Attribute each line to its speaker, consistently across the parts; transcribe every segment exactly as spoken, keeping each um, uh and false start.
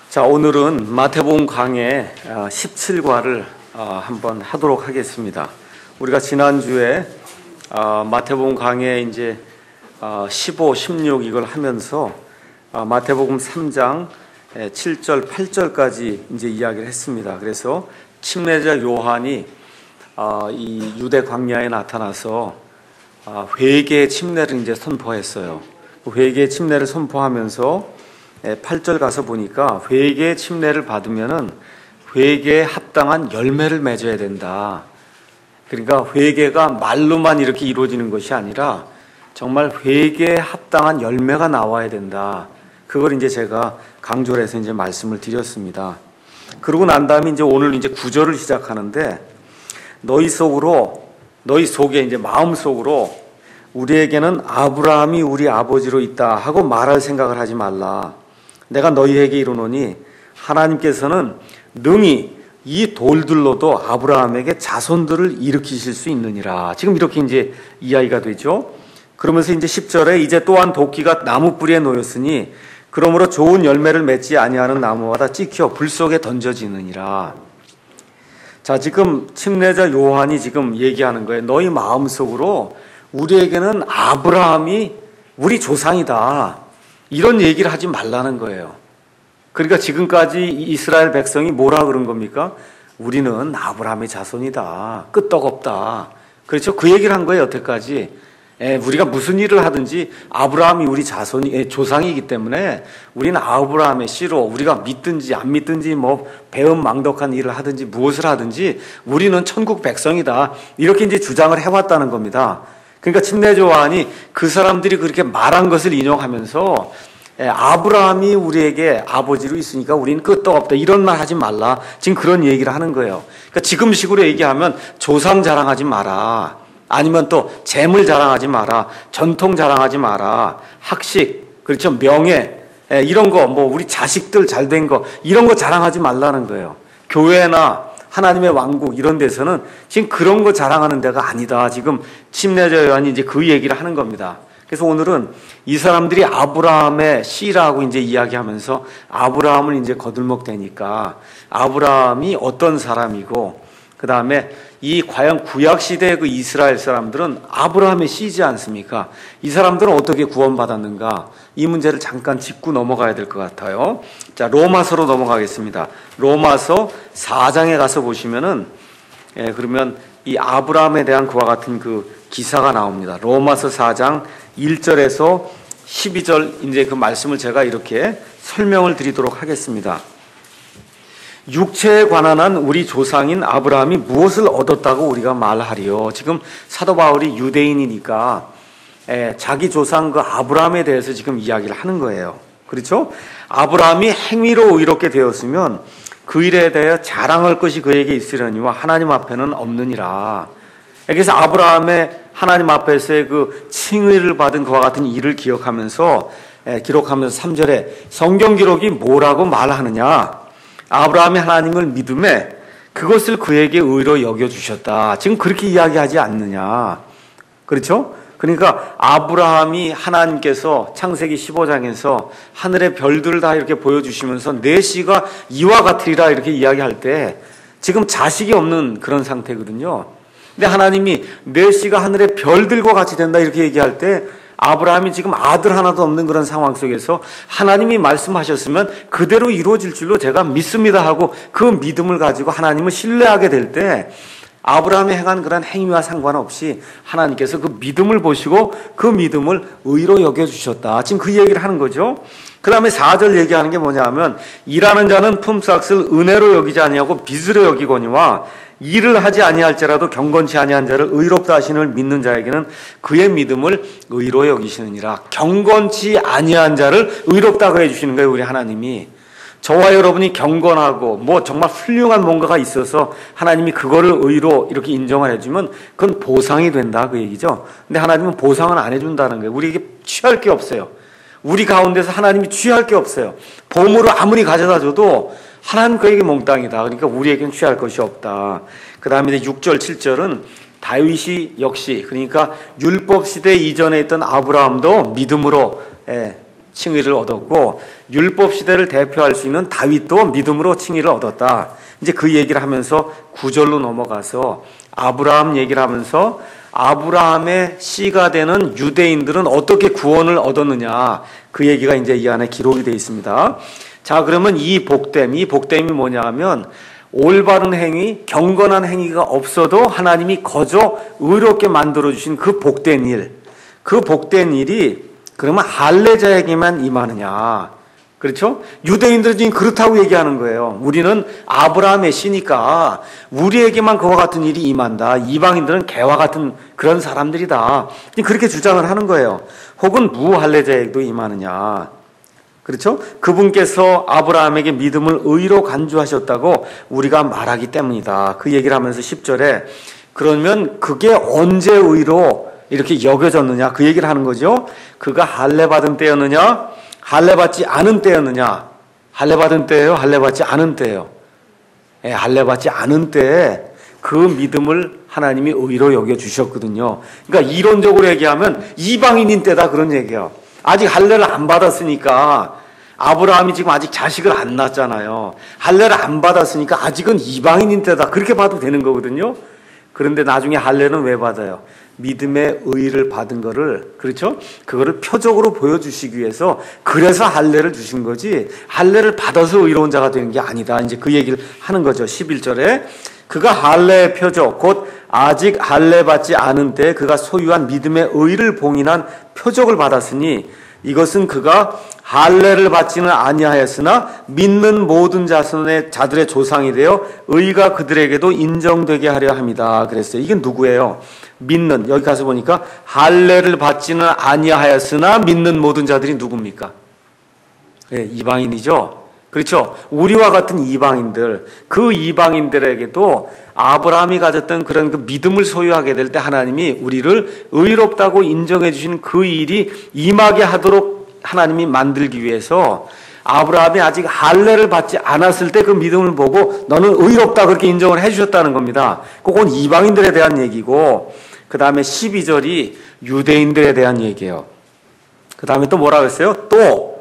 Speaker 1: 자, 오늘은 마태복음 강해 십칠 과를 한번 하도록 하겠습니다. 우리가 지난주에 마태복음 강해 이제 십오, 십육 이걸 하면서 마태복음 삼 장 칠 절, 팔 절까지 이제 이야기를 했습니다. 그래서 침례자 요한이 이 유대 광야에 나타나서 회개의 침례를 이제 선포했어요. 회개의 침례를 선포하면서 팔 절 가서 보니까 회개의 침례를 받으면은 회개에 합당한 열매를 맺어야 된다. 그러니까 회개가 말로만 이렇게 이루어지는 것이 아니라 정말 회개에 합당한 열매가 나와야 된다. 그걸 이제 제가 강조를 해서 이제 말씀을 드렸습니다. 그러고 난 다음에 이제 오늘 이제 구 절을 시작하는데 너희 속으로, 너희 속에 이제 마음 속으로 우리에게는 아브라함이 우리 아버지로 있다 하고 말할 생각을 하지 말라. 내가 너희에게 이르노니 하나님께서는 능히 이 돌들로도 아브라함에게 자손들을 일으키실 수 있느니라. 지금 이렇게 이제 이야기가 되죠. 그러면서 이제 십 절에 이제 또한 도끼가 나무 뿌리에 놓였으니 그러므로 좋은 열매를 맺지 아니하는 나무마다 찍혀 불 속에 던져지느니라. 자, 지금 침례자 요한이 지금 얘기하는 거예요. 너희 마음속으로 우리에게는 아브라함이 우리 조상이다. 이런 얘기를 하지 말라는 거예요. 그러니까 지금까지 이스라엘 백성이 뭐라 그런 겁니까? 우리는 아브라함의 자손이다. 끄떡없다. 그렇죠? 그 얘기를 한 거예요, 여태까지. 에, 우리가 무슨 일을 하든지 아브라함이 우리 자손이, 에, 조상이기 때문에 우리는 아브라함의 씨로 우리가 믿든지 안 믿든지 뭐 배은망덕한 일을 하든지 무엇을 하든지 우리는 천국 백성이다. 이렇게 이제 주장을 해왔다는 겁니다. 그러니까 침례자 요한이 그 사람들이 그렇게 말한 것을 인용하면서 아브라함이 우리에게 아버지로 있으니까 우리는 끄떡없다 이런 말 하지 말라. 지금 그런 얘기를 하는 거예요. 그러니까 지금식으로 얘기하면 조상 자랑하지 마라. 아니면 또 재물 자랑하지 마라. 전통 자랑하지 마라. 학식, 그렇죠, 명예 이런 거, 뭐 우리 자식들 잘된 거 이런 거 자랑하지 말라는 거예요. 교회나 하나님의 왕국 이런 데서는 지금 그런 거 자랑하는 데가 아니다. 지금 침례자 요한이 이제 그 얘기를 하는 겁니다. 그래서 오늘은 이 사람들이 아브라함의 씨라고 이제 이야기하면서 아브라함을 이제 거들먹 대니까 아브라함이 어떤 사람이고 그 다음에 이 과연 구약 시대의 그 이스라엘 사람들은 아브라함의 씨지 않습니까? 이 사람들은 어떻게 구원받았는가? 이 문제를 잠깐 짚고 넘어가야 될 것 같아요. 자, 로마서로 넘어가겠습니다. 로마서 사 장에 가서 보시면은 예, 그러면 이 아브라함에 대한 그와 같은 그 기사가 나옵니다. 로마서 사 장 일 절에서 십이 절 이제 그 말씀을 제가 이렇게 설명을 드리도록 하겠습니다. 육체에 관한 한 우리 조상인 아브라함이 무엇을 얻었다고 우리가 말하리요? 지금 사도 바울이 유대인이니까 에, 자기 조상 그 아브라함에 대해서 지금 이야기를 하는 거예요. 그렇죠? 아브라함이 행위로 의롭게 되었으면 그 일에 대해 자랑할 것이 그에게 있으려니와 하나님 앞에는 없느니라. 그래서 아브라함의 하나님 앞에서의 그 칭의를 받은 그와 같은 일을 기억하면서 에, 기록하면서 삼 절에 성경 기록이 뭐라고 말하느냐? 아브라함이 하나님을 믿음에 그것을 그에게 의로 여겨주셨다. 지금 그렇게 이야기하지 않느냐. 그렇죠? 그러니까 아브라함이 하나님께서 창세기 십오 장에서 하늘의 별들을 다 이렇게 보여주시면서 내 씨가 이와 같으리라 이렇게 이야기할 때 지금 자식이 없는 그런 상태거든요. 근데 하나님이 내 씨가 하늘의 별들과 같이 된다 이렇게 얘기할 때 아브라함이 지금 아들 하나도 없는 그런 상황 속에서 하나님이 말씀하셨으면 그대로 이루어질 줄로 제가 믿습니다 하고 그 믿음을 가지고 하나님을 신뢰하게 될 때 아브라함이 행한 그런 행위와 상관없이 하나님께서 그 믿음을 보시고 그 믿음을 의로 여겨주셨다. 지금 그 얘기를 하는 거죠. 그 다음에 사 절 얘기하는 게 뭐냐 하면 일하는 자는 품삯을 은혜로 여기지 아니하고 빚으로 여기거니와 일을 하지 아니할지라도 경건치 아니한 자를 의롭다 하시는 믿는 자에게는 그의 믿음을 의로 여기시느니라. 경건치 아니한 자를 의롭다고 해주시는 거예요, 우리 하나님이. 저와 여러분이 경건하고 뭐 정말 훌륭한 뭔가가 있어서 하나님이 그거를 의로 이렇게 인정을 해주면 그건 보상이 된다 그 얘기죠. 근데 하나님은 보상은 안 해준다는 거예요. 우리에게 취할 게 없어요. 우리 가운데서 하나님이 취할 게 없어요. 보물을 아무리 가져다 줘도 하나님 그에게 몽땅이다. 그러니까 우리에게는 취할 것이 없다. 그 다음에 육 절, 칠 절은 다윗이 역시 그러니까 율법 시대 이전에 있던 아브라함도 믿음으로 예, 칭의를 얻었고 율법 시대를 대표할 수 있는 다윗도 믿음으로 칭의를 얻었다. 이제 그 얘기를 하면서 구절로 넘어가서 아브라함 얘기를 하면서 아브라함의 씨가 되는 유대인들은 어떻게 구원을 얻었느냐, 그 얘기가 이제 이 안에 기록이 되어 있습니다. 자, 그러면 이 복됨, 이 복됨이 뭐냐 하면 올바른 행위, 경건한 행위가 없어도 하나님이 거저 의롭게 만들어주신 그 복된 일, 그 복된 일이 그러면 할례자에게만 임하느냐. 그렇죠? 유대인들은 지금 그렇다고 얘기하는 거예요. 우리는 아브라함의 씨니까 우리에게만 그와 같은 일이 임한다. 이방인들은 개와 같은 그런 사람들이다. 그렇게 주장을 하는 거예요. 혹은 무할례자에게도 임하느냐. 그렇죠? 그분께서 아브라함에게 믿음을 의로 간주하셨다고 우리가 말하기 때문이다. 그 얘기를 하면서 십 절에 그러면 그게 언제 의로 이렇게 여겨졌느냐, 그 얘기를 하는 거죠. 그가 할례 받은 때였느냐, 할례 받지 않은 때였느냐. 할례 받은 때예요, 할례 받지 않은 때예요. 예, 할례 받지 않은 때에 그 믿음을 하나님이 의로 여겨 주셨거든요. 그러니까 이론적으로 얘기하면 이방인인 때다, 그런 얘기예요. 아직 할례를 안 받았으니까, 아브라함이 지금 아직 자식을 안 낳았잖아요. 할례를 안 받았으니까 아직은 이방인인 때다, 그렇게 봐도 되는 거거든요. 그런데 나중에 할례는 왜 받아요? 믿음의 의를 받은 거를, 그렇죠? 그거를 표적으로 보여주시기 위해서, 그래서 할례를 주신 거지, 할례를 받아서 의로운 자가 되는 게 아니다. 이제 그 얘기를 하는 거죠. 십일 절에 그가 할례의 표적, 곧 아직 할례 받지 않은 때 그가 소유한 믿음의 의를 봉인한 표적을 받았으니 이것은 그가 할례를 받지는 아니하였으나 믿는 모든 자손의 자들의 조상이 되어 의가 그들에게도 인정되게 하려 함이다. 그랬어요. 이게 누구예요? 믿는, 여기 가서 보니까 할례를 받지는 아니하였으나 믿는 모든 자들이 누굽니까? 네, 이방인이죠. 그렇죠? 우리와 같은 이방인들, 그 이방인들에게도 아브라함이 가졌던 그런 그 믿음을 소유하게 될 때 하나님이 우리를 의롭다고 인정해 주신 그 일이 임하게 하도록 하나님이 만들기 위해서 아브라함이 아직 할례를 받지 않았을 때 그 믿음을 보고 너는 의롭다 그렇게 인정을 해 주셨다는 겁니다. 그건 이방인들에 대한 얘기고, 그 다음에 십이 절이 유대인들에 대한 얘기예요. 그 다음에 또 뭐라고 했어요? 또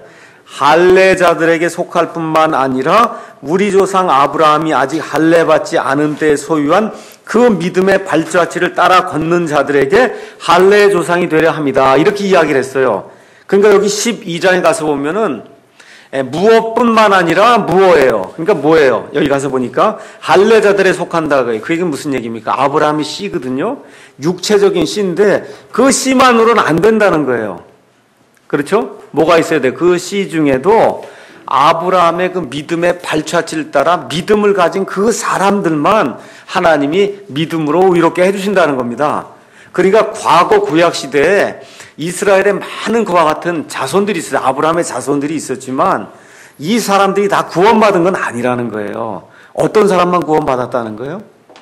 Speaker 1: 할례자들에게 속할 뿐만 아니라 우리 조상 아브라함이 아직 할례 받지 않은 때에 소유한 그 믿음의 발자취를 따라 걷는 자들에게 할례의 조상이 되려 합니다. 이렇게 이야기를 했어요. 그러니까 여기 십이 장에 가서 보면은 무엇뿐만 아니라 무엇이에요. 그러니까 뭐예요? 여기 가서 보니까 할례자들에 속한다. 그 얘기는 무슨 얘기입니까? 아브라함이 씨거든요. 육체적인 씨인데 그 씨만으로는 안 된다는 거예요. 그렇죠? 뭐가 있어야 돼? 그 씨 중에도 아브라함의 그 믿음의 발자취를 따라 믿음을 가진 그 사람들만 하나님이 믿음으로 의롭게 해주신다는 겁니다. 그러니까 과거 구약 시대에 이스라엘에 많은 그와 같은 자손들이 있어요. 아브라함의 자손들이 있었지만 이 사람들이 다 구원받은 건 아니라는 거예요. 어떤 사람만 구원받았다는 거예요?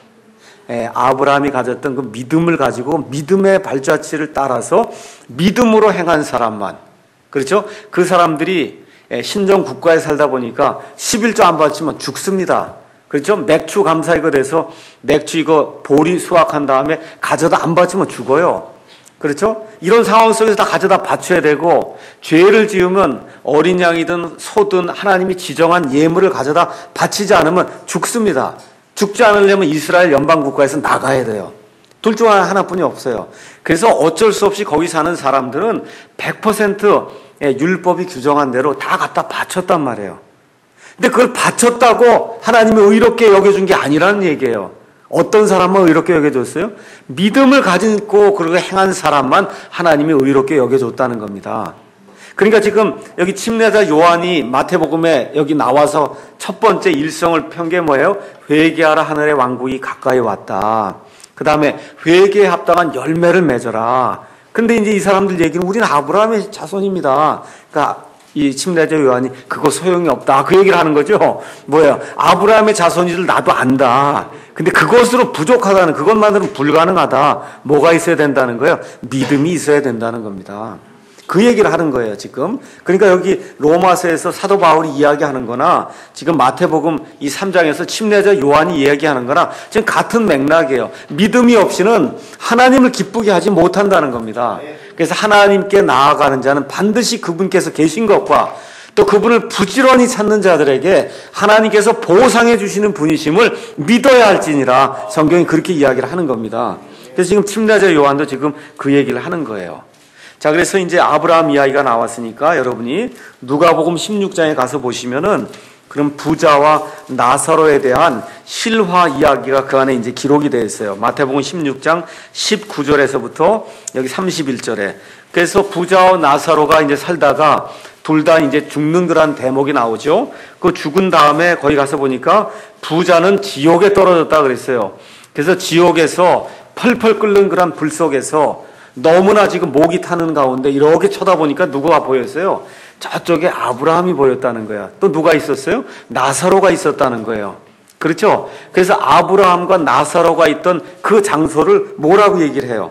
Speaker 1: 예, 아브라함이 가졌던 그 믿음을 가지고 믿음의 발자취를 따라서 믿음으로 행한 사람만, 그렇죠? 그 사람들이 신정 국가에 살다 보니까 십일조 안 바치면 죽습니다. 그렇죠? 맥주 감사 이거 돼서 맥주 이거 보리 수확한 다음에 가져다 안 바치면 죽어요. 그렇죠? 이런 상황 속에서 다 가져다 바쳐야 되고, 죄를 지으면 어린 양이든 소든 하나님이 지정한 예물을 가져다 바치지 않으면 죽습니다. 죽지 않으려면 이스라엘 연방국가에서 나가야 돼요. 둘 중 하나뿐이 없어요. 그래서 어쩔 수 없이 거기 사는 사람들은 백 퍼센트 율법이 규정한 대로 다 갖다 바쳤단 말이에요. 근데 그걸 바쳤다고 하나님이 의롭게 여겨준 게 아니라는 얘기예요. 어떤 사람만 의롭게 여겨줬어요? 믿음을 가지고 그렇게 행한 사람만 하나님이 의롭게 여겨줬다는 겁니다. 그러니까 지금 여기 침례자 요한이 마태복음에 여기 나와서 첫 번째 일성을 편 게 뭐예요? 회개하라, 하늘의 왕국이 가까이 왔다. 그 다음에 회개에 합당한 열매를 맺어라. 근데 이제 이 사람들 얘기는 우리는 아브라함의 자손입니다. 그러니까 이 침례자 요한이 그거 소용이 없다, 그 얘기를 하는 거죠. 뭐예요? 아브라함의 자손이들 나도 안다. 근데 그것으로 부족하다는, 그것만으로는 불가능하다. 뭐가 있어야 된다는 거예요? 믿음이 있어야 된다는 겁니다. 그 얘기를 하는 거예요, 지금. 그러니까 여기 로마서에서 사도 바울이 이야기하는 거나 지금 마태복음 이 삼 장에서 침례자 요한이 이야기하는 거나 지금 같은 맥락이에요. 믿음이 없이는 하나님을 기쁘게 하지 못한다는 겁니다. 그래서 하나님께 나아가는 자는 반드시 그분께서 계신 것과 또 그분을 부지런히 찾는 자들에게 하나님께서 보상해 주시는 분이심을 믿어야 할지니라. 성경이 그렇게 이야기를 하는 겁니다. 그래서 지금 침례자 요한도 지금 그 얘기를 하는 거예요. 자, 그래서 이제 아브라함 이야기가 나왔으니까 여러분이 누가복음 십육 장에 가서 보시면은 그럼 부자와 나사로에 대한 실화 이야기가 그 안에 이제 기록이 되어 있어요. 마태복음 십육 장 십구 절에서부터 여기 삼십일 절에. 그래서 부자와 나사로가 이제 살다가 둘 다 이제 죽는 그런 대목이 나오죠. 그 죽은 다음에 거기 가서 보니까 부자는 지옥에 떨어졌다 그랬어요. 그래서 지옥에서 펄펄 끓는 그런 불 속에서 너무나 지금 목이 타는 가운데 이렇게 쳐다보니까 누구가 보였어요? 저쪽에 아브라함이 보였다는 거야. 또 누가 있었어요? 나사로가 있었다는 거예요. 그렇죠? 그래서 아브라함과 나사로가 있던 그 장소를 뭐라고 얘기를 해요?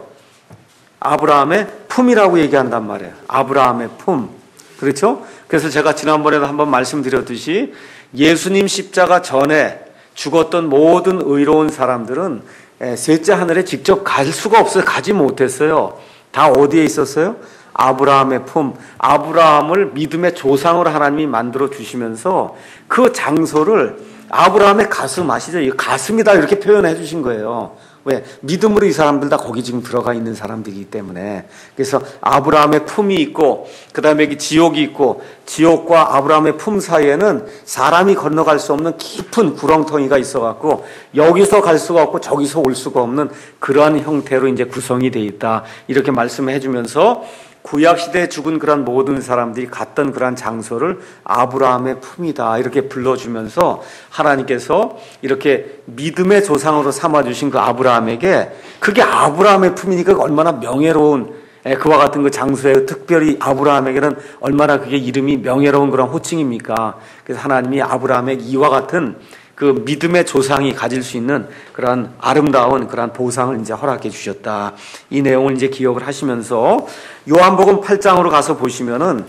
Speaker 1: 아브라함의 품이라고 얘기한단 말이에요. 아브라함의 품. 그렇죠? 그래서 제가 지난번에도 한번 말씀드렸듯이 예수님 십자가 전에 죽었던 모든 의로운 사람들은 셋째 하늘에 직접 갈 수가 없어요. 가지 못했어요. 다 어디에 있었어요? 아브라함의 품. 아브라함을 믿음의 조상으로 하나님이 만들어 주시면서 그 장소를 아브라함의 가슴 아시죠? 이 가슴이다 이렇게 표현해 주신 거예요. 왜? 믿음으로 이 사람들 다 거기 지금 들어가 있는 사람들이기 때문에. 그래서 아브라함의 품이 있고 그 다음에 여기 지옥이 있고 지옥과 아브라함의 품 사이에는 사람이 건너갈 수 없는 깊은 구렁텅이가 있어갖고 여기서 갈 수가 없고 저기서 올 수가 없는 그러한 형태로 이제 구성이 되어 있다. 이렇게 말씀해 주면서 구약시대에 죽은 그런 모든 사람들이 갔던 그런 장소를 아브라함의 품이다 이렇게 불러주면서 하나님께서 이렇게 믿음의 조상으로 삼아주신 그 아브라함에게 그게 아브라함의 품이니까 얼마나 명예로운 그와 같은 그 장소에 특별히 아브라함에게는 얼마나 그게 이름이 명예로운 그런 호칭입니까? 그래서 하나님이 아브라함에게 이와 같은 그 믿음의 조상이 가질 수 있는 그런 아름다운 그런 보상을 이제 허락해 주셨다. 이 내용을 이제 기억을 하시면서 요한복음 팔 장으로 가서 보시면은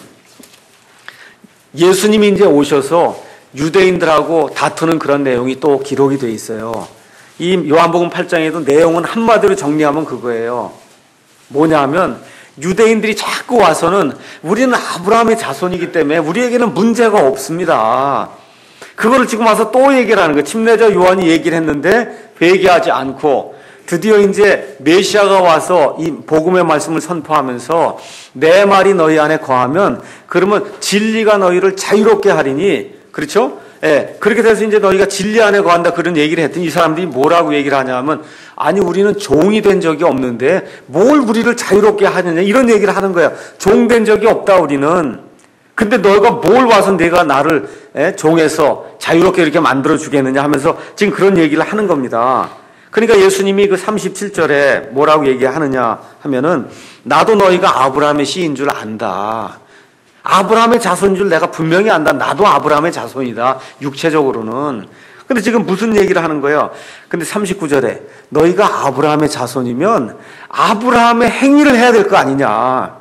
Speaker 1: 예수님이 이제 오셔서 유대인들하고 다투는 그런 내용이 또 기록이 되어 있어요. 이 요한복음 팔 장에도 내용은 한마디로 정리하면 그거예요. 뭐냐면 유대인들이 자꾸 와서는 우리는 아브라함의 자손이기 때문에 우리에게는 문제가 없습니다. 그거를 지금 와서 또 얘기를 하는 거예요. 침례자 요한이 얘기를 했는데 회개하지 않고 드디어 이제 메시아가 와서 이 복음의 말씀을 선포하면서 내 말이 너희 안에 거하면 그러면 진리가 너희를 자유롭게 하리니 그렇죠? 예, 그렇게 돼서 이제 너희가 진리 안에 거한다 그런 얘기를 했더니 이 사람들이 뭐라고 얘기를 하냐면 아니 우리는 종이 된 적이 없는데 뭘 우리를 자유롭게 하느냐 이런 얘기를 하는 거야. 종 된 적이 없다 우리는. 근데 너희가 뭘 와서 내가 나를 에, 종에서 자유롭게 이렇게 만들어 주겠느냐 하면서 지금 그런 얘기를 하는 겁니다. 그러니까 예수님이 그 삼십칠 절에 뭐라고 얘기하느냐 하면은 나도 너희가 아브라함의 씨인 줄 안다. 아브라함의 자손인 줄 내가 분명히 안다. 나도 아브라함의 자손이다. 육체적으로는. 근데 지금 무슨 얘기를 하는 거예요? 근데 삼십구 절에 너희가 아브라함의 자손이면 아브라함의 행위를 해야 될 거 아니냐.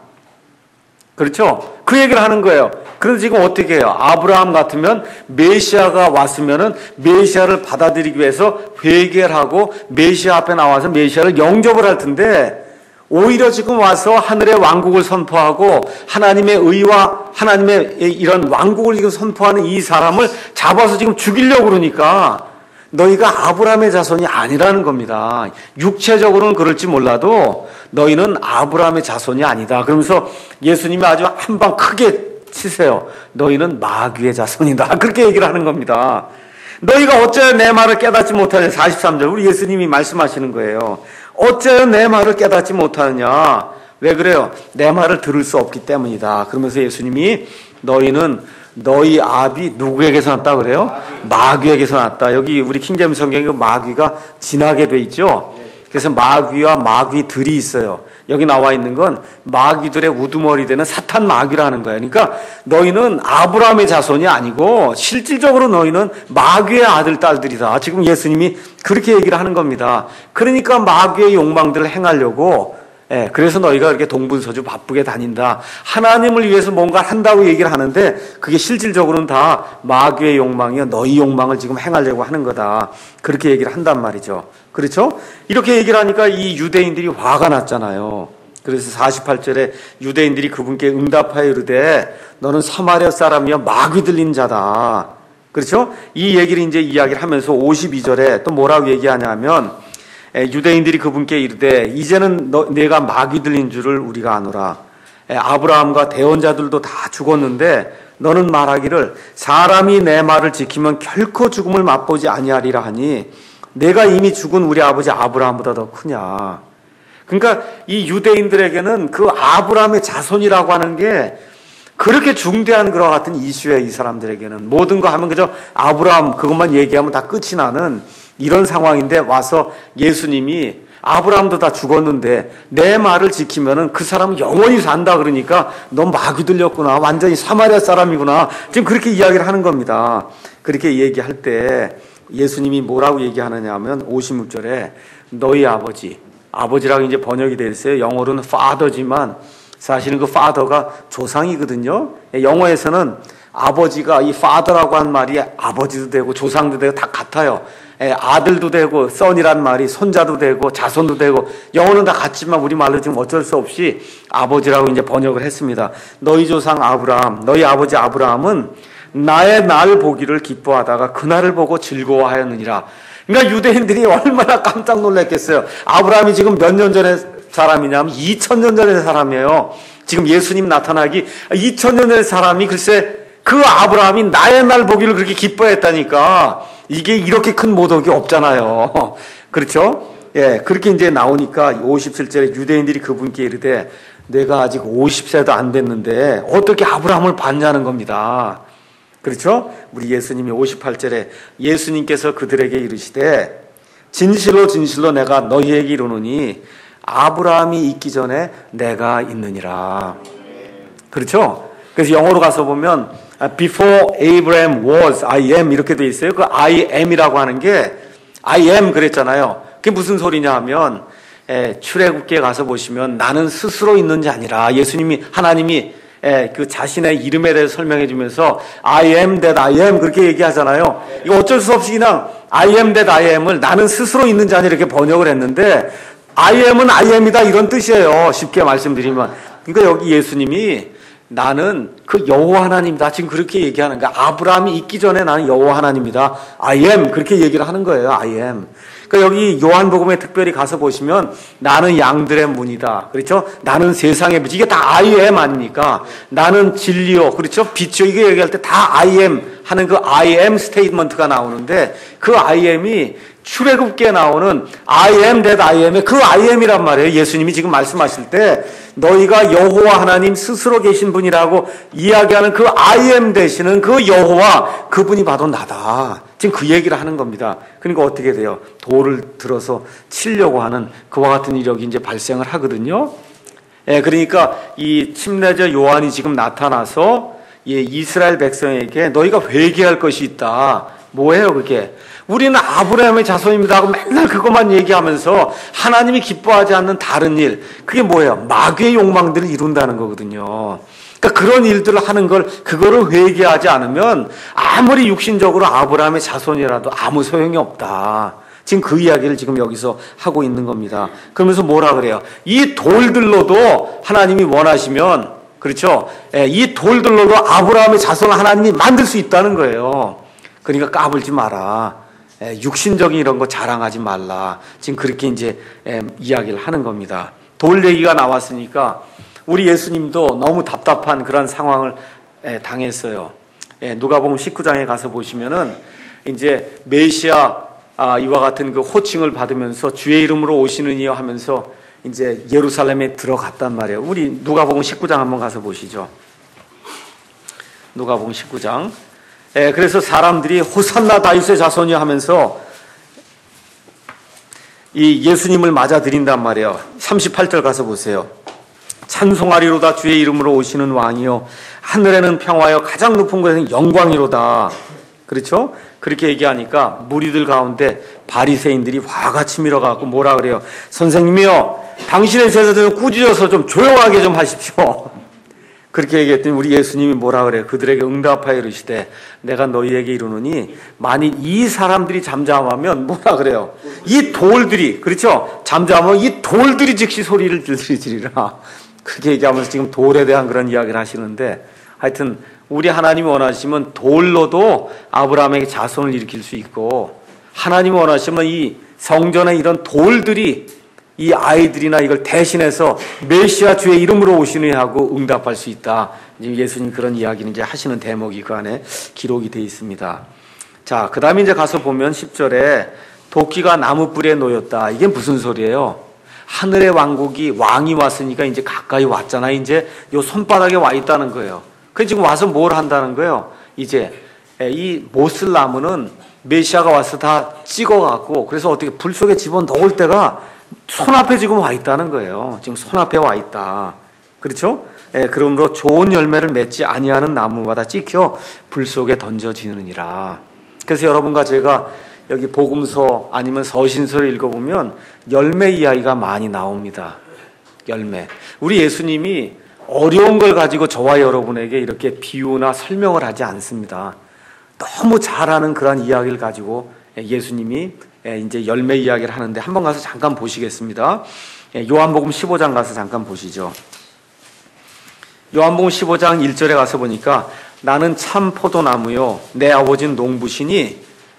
Speaker 1: 그렇죠? 그 얘기를 하는 거예요. 그런데 지금 어떻게 해요? 아브라함 같으면 메시아가 왔으면은 메시아를 받아들이기 위해서 회개를 하고 메시아 앞에 나와서 메시아를 영접을 할 텐데 오히려 지금 와서 하늘의 왕국을 선포하고 하나님의 의와 하나님의 이런 왕국을 지금 선포하는 이 사람을 잡아서 지금 죽이려고 그러니까 너희가 아브라함의 자손이 아니라는 겁니다. 육체적으로는 그럴지 몰라도 너희는 아브라함의 자손이 아니다. 그러면서 예수님이 아주 한 방 크게 치세요. 너희는 마귀의 자손이다. 그렇게 얘기를 하는 겁니다. 너희가 어째요 내 말을 깨닫지 못하냐. 사십삼 절 우리 예수님이 말씀하시는 거예요. 어째요 내 말을 깨닫지 못하느냐. 왜 그래요? 내 말을 들을 수 없기 때문이다. 그러면서 예수님이 너희는 너희 압이 누구에게서 났다 그래요? 마귀에게서 났다. 여기 우리 킹제임스 성경에 마귀가 진하게 돼 있죠. 그래서 마귀와 마귀들이 있어요. 여기 나와 있는 건 마귀들의 우두머리 되는 사탄 마귀라는 거예요. 그러니까 너희는 아브라함의 자손이 아니고 실질적으로 너희는 마귀의 아들 딸들이다. 지금 예수님이 그렇게 얘기를 하는 겁니다. 그러니까 마귀의 욕망들을 행하려고 예, 그래서 너희가 이렇게 동분서주 바쁘게 다닌다. 하나님을 위해서 뭔가 한다고 얘기를 하는데 그게 실질적으로는 다 마귀의 욕망이요. 너희 욕망을 지금 행하려고 하는 거다. 그렇게 얘기를 한단 말이죠. 그렇죠? 이렇게 얘기를 하니까 이 유대인들이 화가 났잖아요. 그래서 사십팔 절에 유대인들이 그분께 응답하여 이르되 너는 사마리아 사람이여 마귀 들린 자다. 그렇죠? 이 얘기를 이제 이야기를 하면서 오십이 절에 또 뭐라고 얘기하냐면 유대인들이 그분께 이르되 이제는 너, 내가 마귀 들린 줄을 우리가 아노라. 아브라함과 대언자들도 다 죽었는데 너는 말하기를 사람이 내 말을 지키면 결코 죽음을 맛보지 아니하리라 하니 내가 이미 죽은 우리 아버지 아브라함보다 더 크냐. 그러니까 이 유대인들에게는 그 아브라함의 자손이라고 하는 게 그렇게 중대한 그와 같은 이슈에 이 사람들에게는 모든 거 하면 그저 아브라함 그것만 얘기하면 다 끝이 나는 이런 상황인데 와서 예수님이 아브라함도 다 죽었는데 내 말을 지키면은 그 사람은 영원히 산다 그러니까 넌 마귀 들렸구나. 완전히 사마리아 사람이구나. 지금 그렇게 이야기를 하는 겁니다. 그렇게 얘기할 때 예수님이 뭐라고 얘기하느냐 하면 오십육 절에 너희 아버지, 아버지라고 이제 번역이 되어 있어요. 영어로는 father지만 사실은 그 father가 조상이거든요. 영어에서는 아버지가 이 father라고 한 말이 아버지도 되고 조상도 되고 다 같아요. 아들도 되고 son이란 말이 손자도 되고 자손도 되고 영어는 다 같지만 우리말로 지금 어쩔 수 없이 아버지라고 이제 번역을 했습니다. 너희 조상 아브라함, 너희 아버지 아브라함은 나의 날 보기를 기뻐하다가 그날을 보고 즐거워하였느니라. 그러니까 유대인들이 얼마나 깜짝 놀랐겠어요. 아브라함이 지금 몇 년 전에 사람이냐면 이천 년 전의 사람이에요. 지금 예수님 나타나기 이천 년 전의 사람이 글쎄 그 아브라함이 나의 날 보기를 그렇게 기뻐했다니까 이게 이렇게 큰 모독이 없잖아요. 그렇죠? 예, 그렇게 이제 나오니까 오십칠 절에 유대인들이 그분께 이르되 내가 아직 오십 세도 안 됐는데 어떻게 아브라함을 봤냐는 겁니다. 그렇죠? 우리 예수님이 오십팔 절에 예수님께서 그들에게 이르시되 진실로 진실로 내가 너희에게 이르노니 아브라함이 있기 전에 내가 있느니라. 그렇죠? 그래서 영어로 가서 보면 before Abraham was I am 이렇게 돼 있어요. 그 I am이라고 하는 게 I am 그랬잖아요. 그게 무슨 소리냐 하면 에, 출애굽기에 가서 보시면 나는 스스로 있는 자 아니라 예수님이 하나님이 에, 그 자신의 이름에 대해서 설명해 주면서 I am that I am 그렇게 얘기하잖아요. 이거 어쩔 수 없이 그냥 I am that I am을 나는 스스로 있는 자 아니라 이렇게 번역을 했는데 I am은 I am이다 이런 뜻이에요. 쉽게 말씀드리면. 그러니까 여기 예수님이 나는 그 여호와 하나님이다. 지금 그렇게 얘기하는 거야. 아브라함이 있기 전에 나는 여호와 하나님이다. I am 그렇게 얘기를 하는 거예요. I am. 그러니까 여기 요한복음에 특별히 가서 보시면 나는 양들의 문이다. 그렇죠? 나는 세상의 빛. 이게 다 I am 아닙니까? 나는 진리요. 그렇죠? 빛이요. 이거 얘기할 때 다 I am 하는 그 I am 스테이트먼트가 나오는데 그 I am이 출애굽기에 나오는 I am that I am의 그 I am이란 말이에요. 예수님이 지금 말씀하실 때 너희가 여호와 하나님 스스로 계신 분이라고 이야기하는 그 I am 되시는 그 여호와 그분이 바로 나다. 지금 그 얘기를 하는 겁니다. 그러니까 어떻게 돼요? 돌을 들어서 치려고 하는 그와 같은 이력이 이제 발생을 하거든요. 예, 그러니까 이 침례자 요한이 지금 나타나서 예, 이스라엘 백성에게 너희가 회개할 것이 있다. 뭐예요, 그게? 우리는 아브라함의 자손입니다 하고 맨날 그것만 얘기하면서 하나님이 기뻐하지 않는 다른 일, 그게 뭐예요? 마귀의 욕망들을 이룬다는 거거든요. 그러니까 그런 일들을 하는 걸, 그거를 회개하지 않으면 아무리 육신적으로 아브라함의 자손이라도 아무 소용이 없다. 지금 그 이야기를 지금 여기서 하고 있는 겁니다. 그러면서 뭐라 그래요? 이 돌들로도 하나님이 원하시면, 그렇죠? 이 돌들로도 아브라함의 자손을 하나님이 만들 수 있다는 거예요. 그러니까 까불지 마라. 육신적인 이런 거 자랑하지 말라. 지금 그렇게 이제 이야기를 하는 겁니다. 돌 얘기가 나왔으니까 우리 예수님도 너무 답답한 그런 상황을 당했어요. 누가복음 십구 장에 가서 보시면은 이제 메시아 이와 같은 그 호칭을 받으면서 주의 이름으로 오시는 이여 하면서 이제 예루살렘에 들어갔단 말이에요. 우리 누가복음 십구 장 한번 가서 보시죠. 누가복음 십구 장. 예, 그래서 사람들이 호산나 다윗의 자손이 하면서 이 예수님을 맞아들인단 말이에요. 삼십팔 절 가서 보세요. 찬송하리로다 주의 이름으로 오시는 왕이요 하늘에는 평화요 가장 높은 곳에는 영광이로다. 그렇죠? 그렇게 얘기하니까 무리들 가운데 바리새인들이 화같이 밀어가고 뭐라 그래요? 선생님이요 당신의 제자들은 꾸짖어서 좀 조용하게 좀 하십시오. 그렇게 얘기했더니 우리 예수님이 뭐라 그래요? 그들에게 응답하여 이르시되 내가 너희에게 이르노니 만일 이 사람들이 잠잠하면 뭐라 그래요? 이 돌들이, 그렇죠? 잠잠하면 이 돌들이 즉시 소리를 들으리라. 그렇게 얘기하면서 지금 돌에 대한 그런 이야기를 하시는데, 하여튼 우리 하나님이 원하시면 돌로도 아브라함에게 자손을 일으킬 수 있고, 하나님이 원하시면 이 성전에 이런 돌들이 이 아이들이나 이걸 대신해서 메시아 주의 이름으로 오시니 하고 응답할 수 있다. 예수님 그런 이야기는 이제 하시는 대목이 그 안에 기록이 되어 있습니다. 자, 그 다음에 이제 가서 보면 십 절에 도끼가 나무 뿔에 놓였다. 이게 무슨 소리예요? 하늘의 왕국이 왕이 왔으니까 이제 가까이 왔잖아. 이제 요 손바닥에 와 있다는 거예요. 그 지금 와서 뭘 한다는 거예요? 이제 이 못을 나무는 메시아가 와서 다 찍어갖고, 그래서 어떻게 불 속에 집어넣을 때가 손앞에 지금 와 있다는 거예요. 지금 손앞에 와 있다. 그렇죠? 예, 그러므로 좋은 열매를 맺지 아니하는 나무마다 찍혀 불 속에 던져지느니라. 그래서 여러분과 제가 여기 복음서 아니면 서신서를 읽어보면 열매 이야기가 많이 나옵니다. 열매. 우리 예수님이 어려운 걸 가지고 저와 여러분에게 이렇게 비유나 설명을 하지 않습니다. 너무 잘하는 그런 이야기를 가지고 예수님이 이제 열매 이야기를 하는데, 한번 가서 잠깐 보시겠습니다. 요한복음 십오 장 가서 잠깐 보시죠. 요한복음 십오 장 일 절에 가서 보니까 나는 참 포도나무요 내 아버지는 농부시니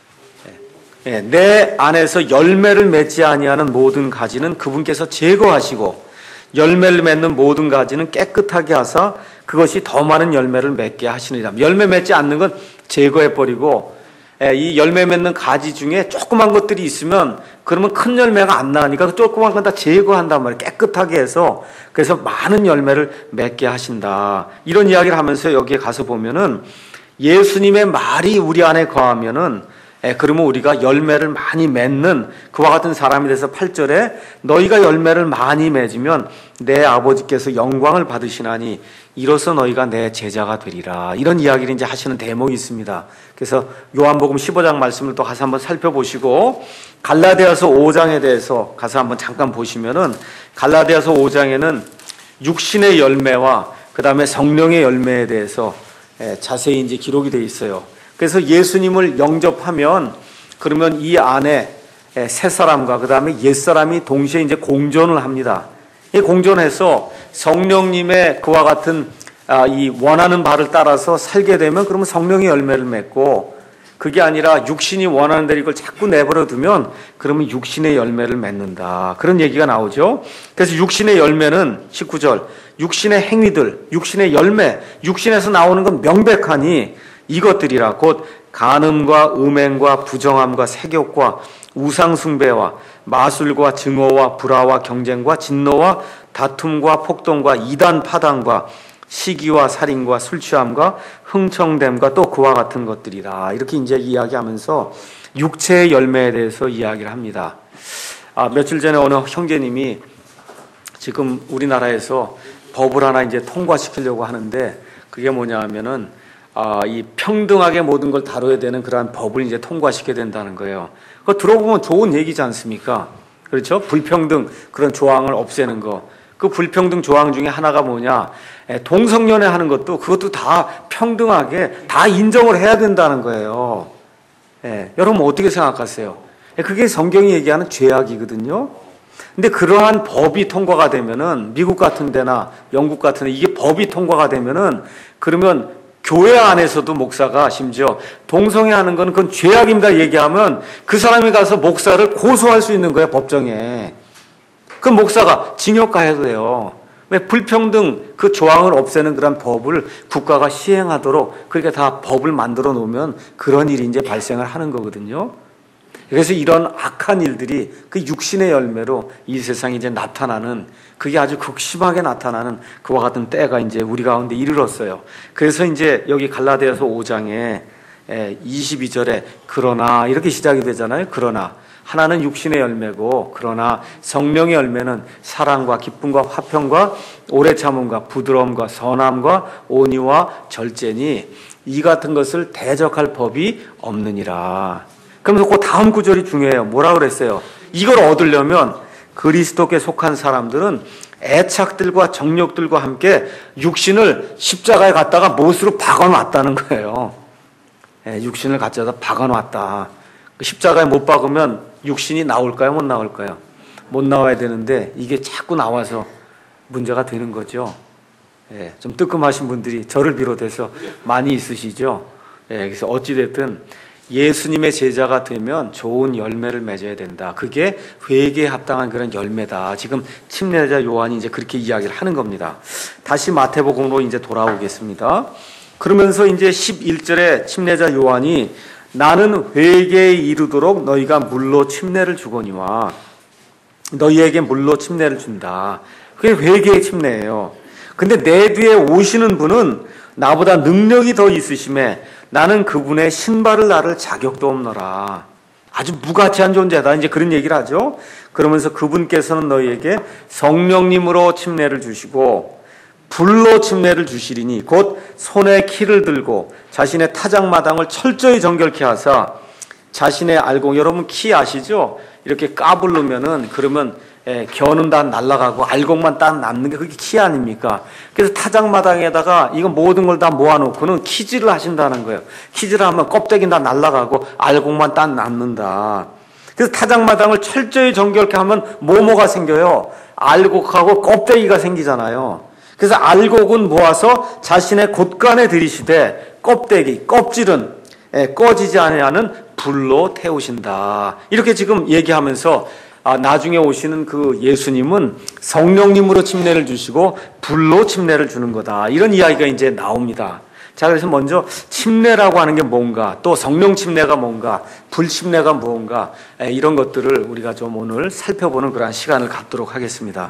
Speaker 1: 내 안에서 열매를 맺지 아니하는 모든 가지는 그분께서 제거하시고 열매를 맺는 모든 가지는 깨끗하게 하사 그것이 더 많은 열매를 맺게 하시느니라. 열매 맺지 않는 건 제거해버리고, 이 열매 맺는 가지 중에 조그만 것들이 있으면 그러면 큰 열매가 안 나니까 그 조그만 건 다 제거한단 말이에요. 깨끗하게 해서. 그래서 많은 열매를 맺게 하신다. 이런 이야기를 하면서 여기에 가서 보면은 예수님의 말이 우리 안에 거하면은, 그러면 우리가 열매를 많이 맺는 그와 같은 사람이 돼서 팔 절에 너희가 열매를 많이 맺으면 내 아버지께서 영광을 받으시나니 이로써 너희가 내 제자가 되리라. 이런 이야기를 이제 하시는 대목이 있습니다. 그래서 요한복음 십오 장 말씀을 또 가서 한번 살펴보시고, 갈라디아서 오 장에 대해서 가서 한번 잠깐 보시면은, 갈라디아서 오 장에는 육신의 열매와 그 다음에 성령의 열매에 대해서 자세히 이제 기록이 되어 있어요. 그래서 예수님을 영접하면 그러면 이 안에 새 사람과 그 다음에 옛 사람이 동시에 이제 공존을 합니다. 이 공존해서 성령님의 그와 같은 이 원하는 바를 따라서 살게 되면 그러면 성령의 열매를 맺고, 그게 아니라 육신이 원하는 대로 이걸 자꾸 내버려 두면 그러면 육신의 열매를 맺는다. 그런 얘기가 나오죠. 그래서 육신의 열매는 십구 절 육신의 행위들, 육신의 열매, 육신에서 나오는 건 명백하니 이것들이라 곧 간음과 음행과 부정함과 색욕과 우상숭배와 마술과 증오와 불화와 경쟁과 진노와 다툼과 폭동과 이단 파당과 시기와 살인과 술 취함과 흥청됨과 또 그와 같은 것들이라. 이렇게 이제 이야기하면서 육체의 열매에 대해서 이야기를 합니다. 아, 며칠 전에 어느 형제님이 지금 우리나라에서 법을 하나 이제 통과시키려고 하는데, 그게 뭐냐 하면은 아, 이 평등하게 모든 걸 다뤄야 되는 그러한 법을 이제 통과시켜야 된다는 거예요. 그거 들어보면 좋은 얘기지 않습니까? 그렇죠? 불평등 그런 조항을 없애는 거. 그 불평등 조항 중에 하나가 뭐냐? 동성연애 하는 것도 그것도 다 평등하게 다 인정을 해야 된다는 거예요. 예, 여러분 어떻게 생각하세요? 그게 성경이 얘기하는 죄악이거든요. 근데 그러한 법이 통과가 되면은, 미국 같은 데나 영국 같은 데 이게 법이 통과가 되면은, 그러면 교회 안에서도 목사가 심지어 동성애하는 건 그건 죄악입니다 얘기하면 그 사람이 가서 목사를 고소할 수 있는 거예요, 법정에. 그 목사가 징역 가야 돼요. 왜? 불평등 그 조항을 없애는 그런 법을 국가가 시행하도록 그렇게 다 법을 만들어 놓으면 그런 일이 이제 발생을 하는 거거든요. 그래서 이런 악한 일들이 그 육신의 열매로 이 세상에 이제 나타나는, 그게 아주 극심하게 나타나는 그와 같은 때가 이제 우리 가운데 이르렀어요. 그래서 이제 여기 갈라디아서 오 장에 이십이 절에 그러나 이렇게 시작이 되잖아요. 그러나 하나는 육신의 열매고 그러나 성령의 열매는 사랑과 기쁨과 화평과 오래 참음과 부드러움과 선함과 온유와 절제니 이 같은 것을 대적할 법이 없느니라. 그러면서 그 다음 구절이 중요해요. 뭐라 그랬어요? 이걸 얻으려면 그리스도께 속한 사람들은 애착들과 정욕들과 함께 육신을 십자가에 갖다가 못으로 박아놨다는 거예요. 예, 육신을 갖다가 박아놨다. 십자가에 못 박으면 육신이 나올까요? 못 나올까요? 못 나와야 되는데 이게 자꾸 나와서 문제가 되는 거죠. 예, 좀 뜨끔하신 분들이 저를 비롯해서 많이 있으시죠. 예, 그래서 어찌됐든 예수님의 제자가 되면 좋은 열매를 맺어야 된다. 그게 회개에 합당한 그런 열매다. 지금 침례자 요한이 이제 그렇게 이야기를 하는 겁니다. 다시 마태복음으로 이제 돌아오겠습니다. 그러면서 이제 십일 절에 침례자 요한이 나는 회개에 이르도록 너희가 물로 침례를 주거니와 너희에게 물로 침례를 준다. 그게 회개의 침례예요. 근데 내 뒤에 오시는 분은 나보다 능력이 더 있으심에 나는 그분의 신발을 나를 자격도 없노라. 아주 무가치한 존재다. 이제 그런 얘기를 하죠. 그러면서 그분께서는 너희에게 성령님으로 침례를 주시고 불로 침례를 주시리니 곧 손에 키를 들고 자신의 타작마당을 철저히 정결케 하사 자신의 알곡, 여러분 키 아시죠? 이렇게 까부르면은 그러면 예, 겨는 다 날아가고 알곡만 딱 남는 게 그게 키 아닙니까? 그래서 타작마당에다가 이거 모든 걸 다 모아놓고는 키질을 하신다는 거예요. 키질을 하면 껍데기 다 날아가고 알곡만 딱 남는다. 그래서 타작마당을 철저히 정결케 하면 뭐뭐가 생겨요? 알곡하고 껍데기가 생기잖아요. 그래서 알곡은 모아서 자신의 곳간에 들이시되 껍데기, 껍질은 예, 꺼지지 아니하는 불로 태우신다. 이렇게 지금 얘기하면서 아, 나중에 오시는 그 예수님은 성령님으로 침례를 주시고 불로 침례를 주는 거다. 이런 이야기가 이제 나옵니다. 자, 그래서 먼저 침례라고 하는 게 뭔가, 또 성령 침례가 뭔가, 불 침례가 무언가, 이런 것들을 우리가 좀 오늘 살펴보는 그런 시간을 갖도록 하겠습니다.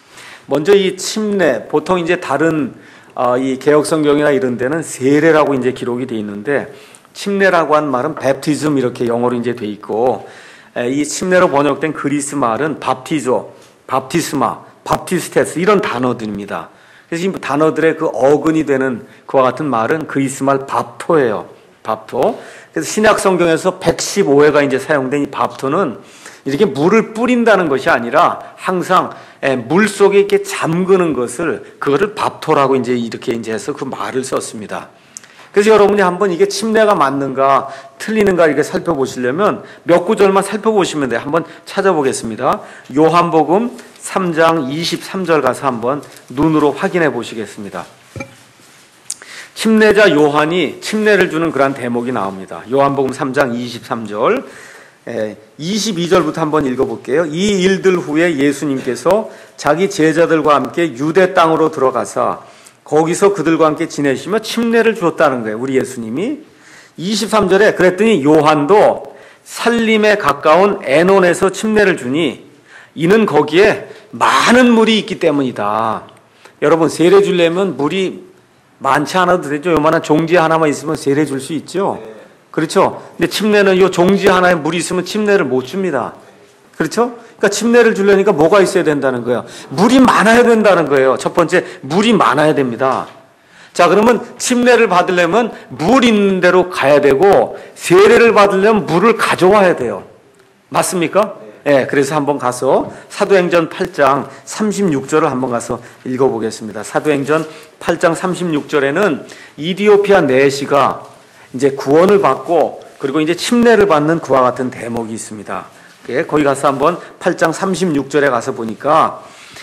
Speaker 1: 먼저 이 침례, 보통 이제 다른 어, 이 개혁 성경이나 이런 데는 세례라고 이제 기록이 돼 있는데 침례라고 한 말은 baptism 이렇게 영어로 이제 돼 있고 이 침례로 번역된 그리스 말은 밥티조, 밥티스마, 밥티스테스 이런 단어들입니다. 그래서 이 단어들의 그 어근이 되는 그와 같은 말은 그리스 말 밥토예요. 밥토. 그래서 신약 성경에서 백십오 회가 이제 사용된 이 밥토는 이렇게 물을 뿌린다는 것이 아니라 항상 물 속에 이렇게 잠그는 것을 그거를 밥토라고 이제 이렇게 이제 해서 그 말을 썼습니다. 그래서 여러분이 한번 이게 침례가 맞는가 틀리는가 이렇게 살펴보시려면 몇 구절만 살펴보시면 돼요. 한번 찾아보겠습니다. 요한복음 삼 장 이십삼 절 가서 한번 눈으로 확인해 보시겠습니다. 침례자 요한이 침례를 주는 그런 대목이 나옵니다. 요한복음 삼 장 이십삼 절 이십이 절부터 한번 읽어볼게요. 이 일들 후에 예수님께서 자기 제자들과 함께 유대 땅으로 들어가사 거기서 그들과 함께 지내시며 침례를 주었다는 거예요. 우리 예수님이. 이십삼 절에 그랬더니 요한도 살림에 가까운 에논에서 침례를 주니 이는 거기에 많은 물이 있기 때문이다. 여러분 세례 주려면 물이 많지 않아도 되죠. 요만한 종지 하나만 있으면 세례 줄 수 있죠. 그렇죠. 근데 침례는 요 종지 하나에 물이 있으면 침례를 못 줍니다. 그렇죠? 그러니까 침례를 주려니까 뭐가 있어야 된다는 거예요? 물이 많아야 된다는 거예요. 첫 번째, 물이 많아야 됩니다. 자, 그러면 침례를 받으려면 물 있는 데로 가야 되고 세례를 받으려면 물을 가져와야 돼요. 맞습니까? 예, 네, 그래서 한번 가서 사도행전 팔 장 삼십육 절을 한번 가서 읽어보겠습니다. 사도행전 팔 장 삼십육 절에는 이디오피아 내시가 이제 구원을 받고 그리고 이제 침례를 받는 그와 같은 대목이 있습니다. 거기 가서 한번 팔 장 삼십육 절에 가서 보니까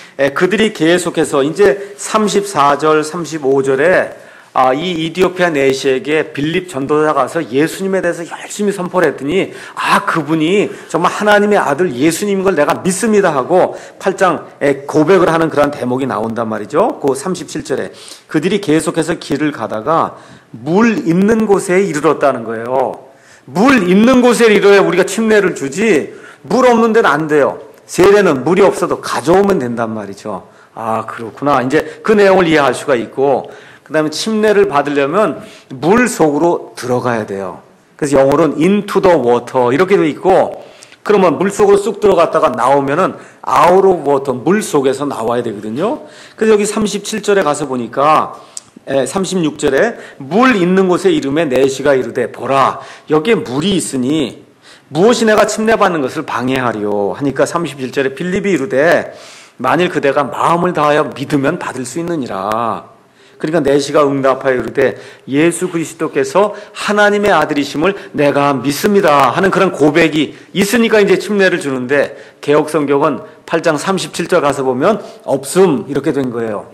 Speaker 1: 그들이 계속해서 이제 삼십사 절, 삼십오 절에 아, 이 이디오피아 내시에게 빌립 전도자가 가서 예수님에 대해서 열심히 선포를 했더니 아, 그분이 정말 하나님의 아들 예수님인 걸 내가 믿습니다 하고 팔 장에 고백을 하는 그런 대목이 나온단 말이죠. 그 삼십칠 절에 그들이 계속해서 길을 가다가 물 있는 곳에 이르렀다는 거예요. 물 있는 곳에 이르러야 우리가 침례를 주지 물 없는 데는 안 돼요. 세례는 물이 없어도 가져오면 된단 말이죠. 아, 그렇구나. 이제 그 내용을 이해할 수가 있고 그 다음에 침례를 받으려면 물 속으로 들어가야 돼요. 그래서 영어로는 into the water 이렇게 돼 있고 그러면 물 속으로 쑥 들어갔다가 나오면은 out of water 물 속에서 나와야 되거든요. 그래서 여기 삼십칠 절에 가서 보니까 삼십육 절에 물 있는 곳에 이름에 내시가 이르되 보라 여기에 물이 있으니 무엇이 내가 침례받는 것을 방해하리요 하니까 삼십칠 절에 빌립이 이르되 만일 그대가 마음을 다하여 믿으면 받을 수 있느니라. 그러니까 내시가 응답하여 이르되 예수 그리스도께서 하나님의 아들이심을 내가 믿습니다 하는 그런 고백이 있으니까 이제 침례를 주는데, 개역성경은 팔 장 삼십칠 절 가서 보면 없음 이렇게 된 거예요.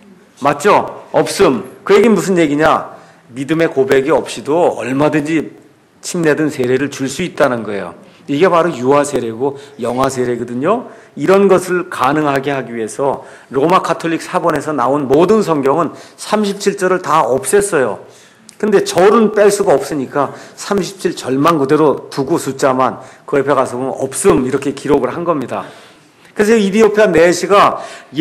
Speaker 1: 맞죠? 없음. 그 얘기는 무슨 얘기냐? 믿음의 고백이 없이도 얼마든지 침례든 세례를 줄 수 있다는 거예요. 이게 바로 유아 세례고 영아 세례거든요. 이런 것을 가능하게 하기 위해서 로마 가톨릭 사본에서 나온 모든 성경은 삼십칠 절을 다 없앴어요. 근데 절은 뺄 수가 없으니까 삼십칠 절만 그대로 두고 숫자만 그 옆에 가서 보면 없음 이렇게 기록을 한 겁니다. 그래서 이디오피아 내시가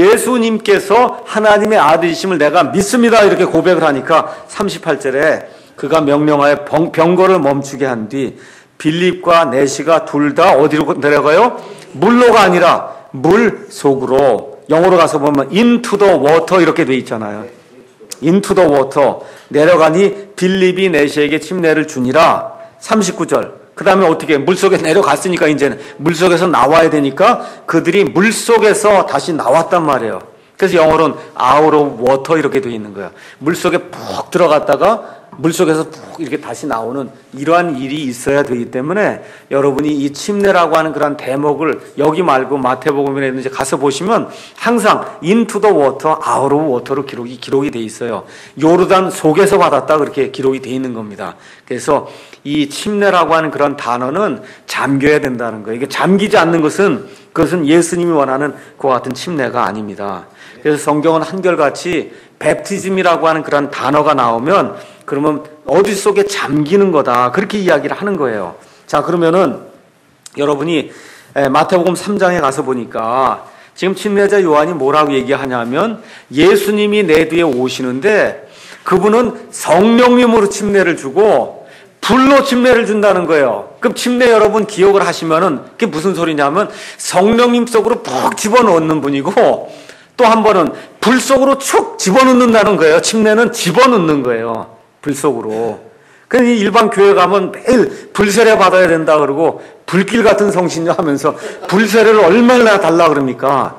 Speaker 1: 예수님께서 하나님의 아들이심을 내가 믿습니다 이렇게 고백을 하니까 삼십팔 절에 그가 명령하여 병거를 멈추게 한 뒤 빌립과 내시가 둘 다 어디로 내려가요? 물로가 아니라 물 속으로, 영어로 가서 보면 into the water 이렇게 돼 있잖아요. into the water 내려가니 빌립이 내시에게 침례를 주니라. 삼십구 절. 그 다음에 어떻게 물속에 내려갔으니까 이제는 물속에서 나와야 되니까 그들이 물속에서 다시 나왔단 말이에요. 그래서 영어로는 out of water 이렇게 돼 있는 거예요. 물속에 푹 들어갔다가 물속에서 푹 이렇게 다시 나오는 이러한 일이 있어야 되기 때문에 여러분이 이 침례라고 하는 그런 대목을 여기 말고 마태복음이라든지 가서 보시면 항상 into the water, out of water로 기록이 기록이 돼 있어요. 요르단 속에서 받았다 그렇게 기록이 돼 있는 겁니다. 그래서 이 침례라고 하는 그런 단어는 잠겨야 된다는 거예요. 이게 잠기지 않는 것은 그것은 예수님이 원하는 그와 같은 침례가 아닙니다. 그래서 성경은 한결같이 뱀티즘이라고 하는 그런 단어가 나오면 그러면 어디 속에 잠기는 거다 그렇게 이야기를 하는 거예요. 자, 그러면은 여러분이 마태복음 삼 장에 가서 보니까 지금 침례자 요한이 뭐라고 얘기하냐면 예수님이 내 뒤에 오시는데 그분은 성령님으로 침례를 주고 불로 침례를 준다는 거예요. 그럼 침례 여러분 기억을 하시면은 그게 무슨 소리냐면 성령님 속으로 푹 집어넣는 분이고 또 한 번은 불 속으로 축 집어넣는다는 거예요. 침례는 집어넣는 거예요. 불 속으로. 그래서 일반 교회 가면 매일 불세례 받아야 된다 그러고 불길 같은 성신료 하면서 불세례를 얼마나 달라 그럽니까?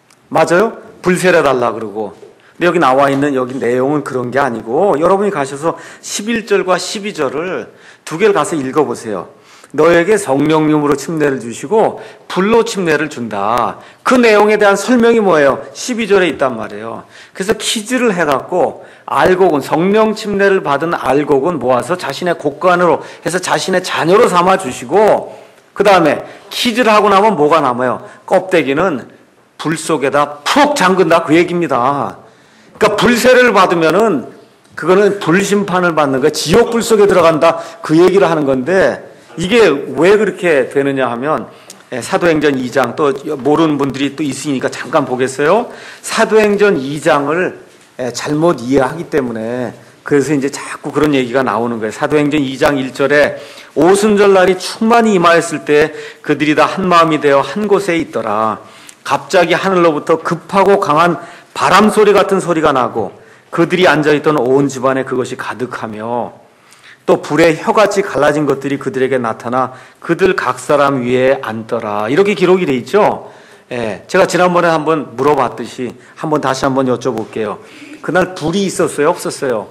Speaker 1: 맞아요? 불세례 달라 그러고. 근데 여기 나와 있는 여기 내용은 그런 게 아니고 여러분이 가셔서 십일 절과 십이 절을 두 개를 가서 읽어보세요. 너에게 성령님으로 침례를 주시고 불로 침례를 준다. 그 내용에 대한 설명이 뭐예요? 십이 절에 있단 말이에요. 그래서 퀴즈를 해갖고 알곡은 성령 침례를 받은 알곡은 모아서 자신의 곡간으로 해서 자신의 자녀로 삼아 주시고 그 다음에 퀴즈를 하고 나면 뭐가 남아요? 껍데기는 불 속에다 푹 잠근다 그 얘기입니다. 그러니까 불세례를 받으면은 그거는 불심판을 받는 거야. 지옥 불 속에 들어간다 그 얘기를 하는 건데 이게 왜 그렇게 되느냐 하면 사도행전 이 장 또 모르는 분들이 또 있으니까 잠깐 보겠어요. 사도행전 이 장을 잘못 이해하기 때문에 그래서 이제 자꾸 그런 얘기가 나오는 거예요. 사도행전 이 장 일 절에 오순절날이 충만히 임하였을 때 그들이 다 한 마음이 되어 한 곳에 있더라. 갑자기 하늘로부터 급하고 강한 바람 소리 같은 소리가 나고 그들이 앉아있던 온 집안에 그것이 가득하며 또 불에 혀같이 갈라진 것들이 그들에게 나타나 그들 각 사람 위에 앉더라. 이렇게 기록이 돼 있죠. 예, 제가 지난번에 한번 물어봤듯이 한번 다시 한번 여쭤볼게요. 그날 불이 있었어요? 없었어요?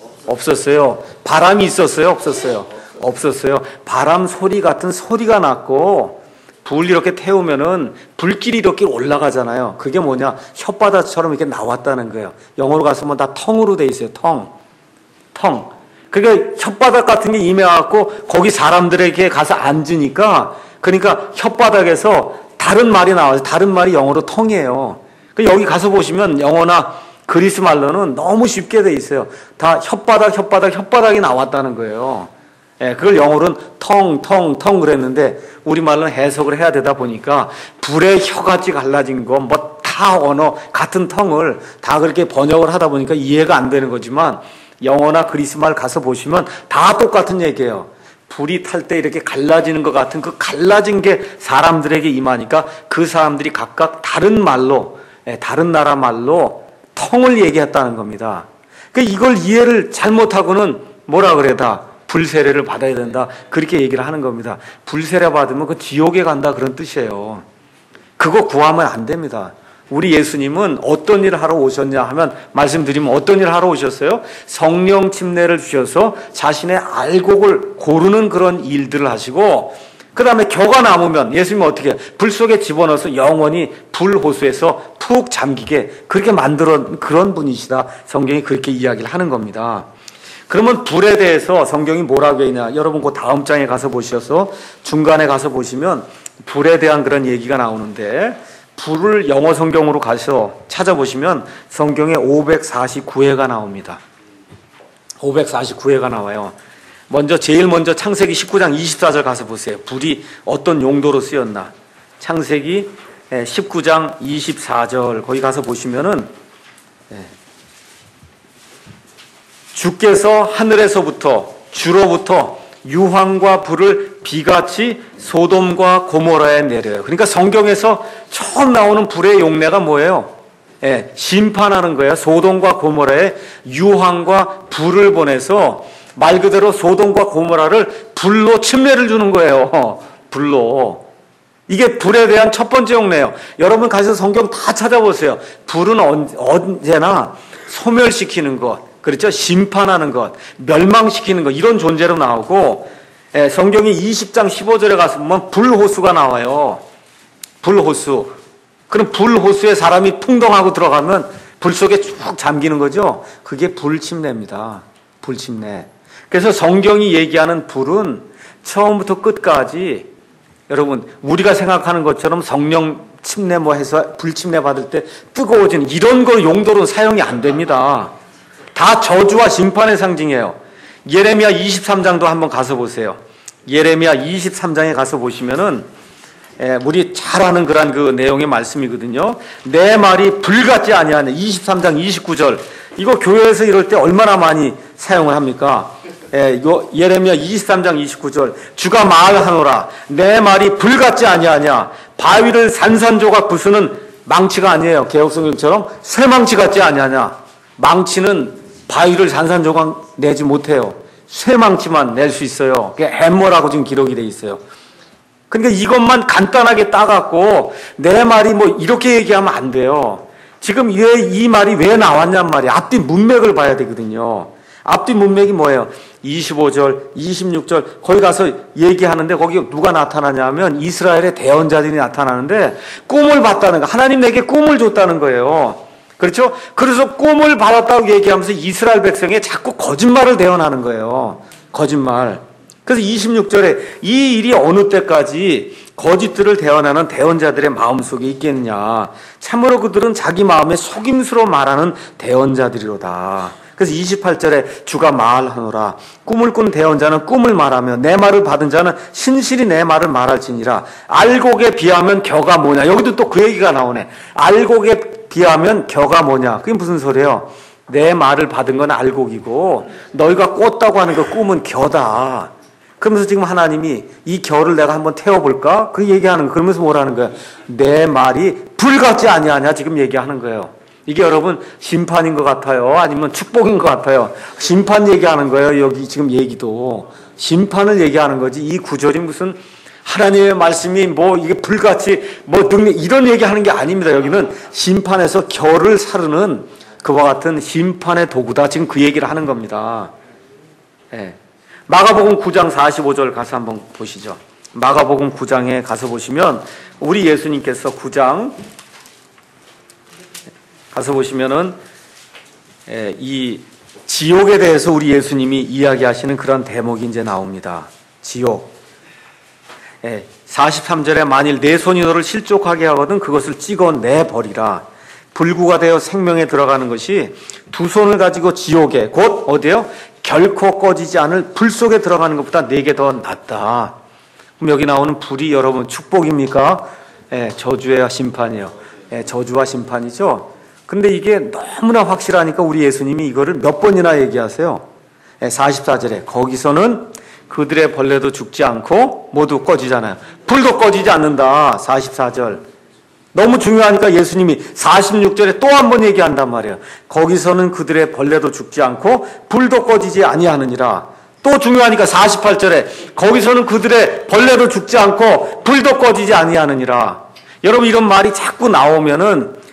Speaker 1: 없었어요. 바람이 있었어요? 없었어요? 없었어요. 바람 소리 같은 소리가 났고 불 이렇게 태우면은 불길이 이렇게 올라가잖아요. 그게 뭐냐? 혓바닥처럼 이렇게 나왔다는 거예요. 영어로 가서 뭐 다 텅으로 돼 있어요. 텅. 텅. 그러니까 혓바닥 같은 게 임해갖고 거기 사람들에게 가서 앉으니까 그러니까 혓바닥에서 다른 말이 나와서 다른 말이 영어로 텅이에요. 여기 가서 보시면 영어나 그리스 말로는 너무 쉽게 돼 있어요. 다 혓바닥, 혓바닥, 혓바닥이 나왔다는 거예요. 예, 그걸 영어로는 텅, 텅, 텅 그랬는데 우리말로는 해석을 해야 되다 보니까 불에 혀같이 갈라진 거, 뭐 다 언어, 같은 텅을 다 그렇게 번역을 하다 보니까 이해가 안 되는 거지만 영어나 그리스말 가서 보시면 다 똑같은 얘기예요. 불이 탈 때 이렇게 갈라지는 것 같은 그 갈라진 게 사람들에게 임하니까 그 사람들이 각각 다른 말로, 다른 나라 말로 텅을 얘기했다는 겁니다. 그러니까 이걸 이해를 잘못하고는 뭐라 그래 다 불세례를 받아야 된다 그렇게 얘기를 하는 겁니다. 불세례 받으면 그 지옥에 간다 그런 뜻이에요. 그거 구하면 안 됩니다. 우리 예수님은 어떤 일을 하러 오셨냐 하면 말씀드리면 어떤 일을 하러 오셨어요? 성령 침례를 주셔서 자신의 알곡을 고르는 그런 일들을 하시고 그 다음에 겨가 남으면 예수님은 어떻게 해요? 불 속에 집어넣어서 영원히 불호수에서 푹 잠기게 그렇게 만들어 그런 분이시다. 성경이 그렇게 이야기를 하는 겁니다. 그러면 불에 대해서 성경이 뭐라고 했냐? 여러분 그 다음 장에 가서 보셔서 중간에 가서 보시면 불에 대한 그런 얘기가 나오는데 불을 영어 성경으로 가서 찾아보시면 성경에 오백사십구 회가 나옵니다. 오백사십구 회가 나와요. 먼저 제일 먼저 창세기 십구 장 이십사 절 가서 보세요. 불이 어떤 용도로 쓰였나. 창세기 십구 장 이십사 절 거기 가서 보시면은 주께서 하늘에서부터 주로부터 유황과 불을 비같이 소돔과 고모라에 내려요. 그러니까 성경에서 처음 나오는 불의 용례가 뭐예요? 예, 심판하는 거예요. 소돔과 고모라에 유황과 불을 보내서 말 그대로 소돔과 고모라를 불로 침례를 주는 거예요. 불로. 이게 불에 대한 첫 번째 용례예요. 여러분 가서 성경 다 찾아보세요. 불은 언제나 소멸시키는 것, 그렇죠? 심판하는 것, 멸망시키는 것 이런 존재로 나오고 예, 성경이 이십 장 십오 절에 가서 보면 불호수가 나와요. 불호수. 그럼 불호수에 사람이 풍덩하고 들어가면 불 속에 쭉 잠기는 거죠. 그게 불침례입니다. 불침례. 그래서 성경이 얘기하는 불은 처음부터 끝까지 여러분 우리가 생각하는 것처럼 성령 침례 뭐 해서 불침례 받을 때 뜨거워지는 이런 거 용도로 사용이 안 됩니다. 다 저주와 심판의 상징이에요. 예레미야 이십삼 장도 한번 가서 보세요. 예레미야 이십삼 장에 가서 보시면은 예, 우리 잘 아는 그런 그 내용의 말씀이거든요. 내 말이 불같지 아니하냐. 이십삼 장 이십구 절. 이거 교회에서 이럴 때 얼마나 많이 사용을 합니까? 예, 이거 예레미야 이십삼 장 이십구 절. 주가 말하노라. 내 말이 불같지 아니하냐. 바위를 산산조각 부수는 망치가 아니에요. 개혁성경처럼 쇠망치 같지 아니하냐. 망치는 바위를 산산조각 내지 못해요. 쇠망치만 낼 수 있어요. 그게 햄머라고 지금 기록이 돼 있어요. 그러니까 이것만 간단하게 따갖고 내 말이 뭐 이렇게 얘기하면 안 돼요. 지금 왜 이 말이 왜 나왔냔 말이에요. 앞뒤 문맥을 봐야 되거든요. 앞뒤 문맥이 뭐예요? 이십오 절, 이십육 절 거기 가서 얘기하는데 거기 누가 나타나냐면 이스라엘의 대언자들이 나타나는데 꿈을 봤다는 거. 하나님 내게 꿈을 줬다는 거예요. 그렇죠? 그래서 꿈을 받았다고 얘기하면서 이스라엘 백성에 자꾸 거짓말을 대언하는 거예요. 거짓말. 그래서 이십육 절에 이 일이 어느 때까지 거짓들을 대언하는 대언자들의 마음속에 있겠느냐. 참으로 그들은 자기 마음에 속임수로 말하는 대언자들이로다. 그래서 이십팔 절에 주가 말하노라. 꿈을 꾼 대언자는 꿈을 말하며 내 말을 받은 자는 신실히 내 말을 말할지니라. 알곡에 비하면 겨가 뭐냐. 여기도 또 그 얘기가 나오네. 알곡에 비하면 겨가 뭐냐. 그게 무슨 소리예요? 내 말을 받은 건 알곡이고 너희가 꿨다고 하는 그 꿈은 겨다. 그러면서 지금 하나님이 이 겨를 내가 한번 태워볼까? 그 얘기하는 거예요. 그러면서 뭐라는 거예요? 내 말이 불같지 아니하냐 지금 얘기하는 거예요. 이게 여러분 심판인 것 같아요? 아니면 축복인 것 같아요? 심판 얘기하는 거예요. 여기 지금 얘기도. 심판을 얘기하는 거지. 이 구절이 무슨 하나님의 말씀이 뭐 이게 불같이 뭐 능력 이런 얘기하는 게 아닙니다. 여기는 심판에서 겨를 사르는 그와 같은 심판의 도구다. 지금 그 얘기를 하는 겁니다. 예. 마가복음 구 장 사십오 절 가서 한번 보시죠. 마가복음 구 장에 가서 보시면 우리 예수님께서 구 장 가서 보시면은 이 지옥에 대해서 우리 예수님이 이야기하시는 그런 대목이 이제 나옵니다. 지옥. 사십삼 절에 만일 내 손이 너를 실족하게 하거든 그것을 찍어내버리라. 불구가 되어 생명에 들어가는 것이 두 손을 가지고 지옥에 곧 어디에요? 결코 꺼지지 않을 불 속에 들어가는 것보다 네게 더 낫다. 그럼 여기 나오는 불이 여러분 축복입니까? 예, 저주와 심판이에요. 예, 저주와 심판이죠. 근데 이게 너무나 확실하니까 우리 예수님이 이거를 몇 번이나 얘기하세요. 예, 사십사 절에 거기서는 그들의 벌레도 죽지 않고 모두 꺼지잖아요. 불도 꺼지지 않는다. 사십사 절. 너무 중요하니까 예수님이 사십육 절에 또 한 번 얘기한단 말이에요. 거기서는 그들의 벌레도 죽지 않고 불도 꺼지지 아니하느니라. 또 중요하니까 사십팔 절에 거기서는 그들의 벌레도 죽지 않고 불도 꺼지지 아니하느니라. 여러분 이런 말이 자꾸 나오면은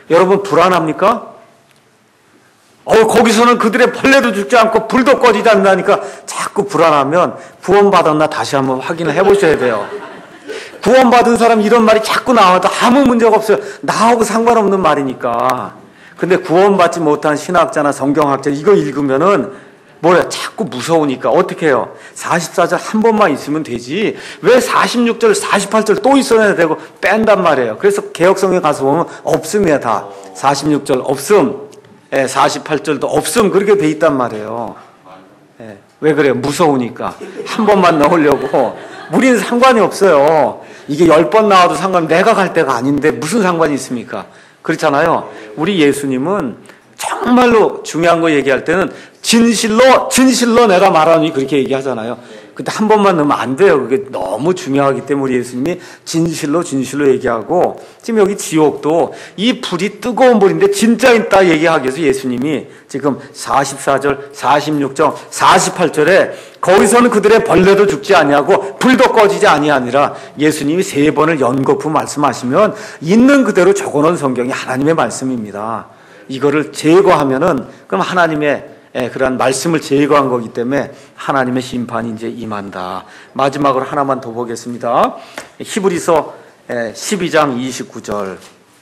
Speaker 1: 여러분 불안합니까? 어, 거기서는 그들의 벌레도 죽지 않고 불도 꺼지지 않는다니까 자꾸 불안하면 구원받았나 다시 한번 확인을 해보셔야 돼요. 구원받은 사람 이런 말이 자꾸 나와도 아무 문제가 없어요. 나하고 상관없는 말이니까. 근데 구원받지 못한 신학자나 성경학자 이거 읽으면은 뭐야 자꾸 무서우니까 어떻게 해요? 사십사 절 한 번만 있으면 되지 왜 사십육 절 사십팔 절 또 있어야 되고 뺀단 말이에요. 그래서 개역성경 가서 보면 없음이야. 다 사십육 절 없음, 예, 사십팔 절도 없음 그렇게 돼 있단 말이에요. 예, 왜 그래요? 무서우니까 한 번만 넣으려고. 우리는 상관이 없어요. 이게 열 번 나와도 상관, 내가 갈 때가 아닌데 무슨 상관이 있습니까? 그렇잖아요. 우리 예수님은 정말로 중요한 거 얘기할 때는 진실로 진실로 내가 말하니 그렇게 얘기하잖아요. 근데 한 번만 넣으면 안 돼요. 그게 너무 중요하기 때문에 우리 예수님이 진실로 진실로 얘기하고, 지금 여기 지옥도 이 불이 뜨거운 불인데 진짜 있다 얘기하기 위해서 예수님이 지금 사십사 절 사십육 절 사십팔 절에 거기서는 그들의 벌레도 죽지 아니하고 불도 꺼지지 아니하니라 예수님이 세 번을 연거푸 말씀하시면 있는 그대로 적어놓은 성경이 하나님의 말씀입니다. 이거를 제거하면은 그럼 하나님의 예, 그러한 말씀을 제거한 거기 때문에 하나님의 심판이 이제 임한다. 마지막으로 하나만 더 보겠습니다. 히브리서 십이 장 이십구 절.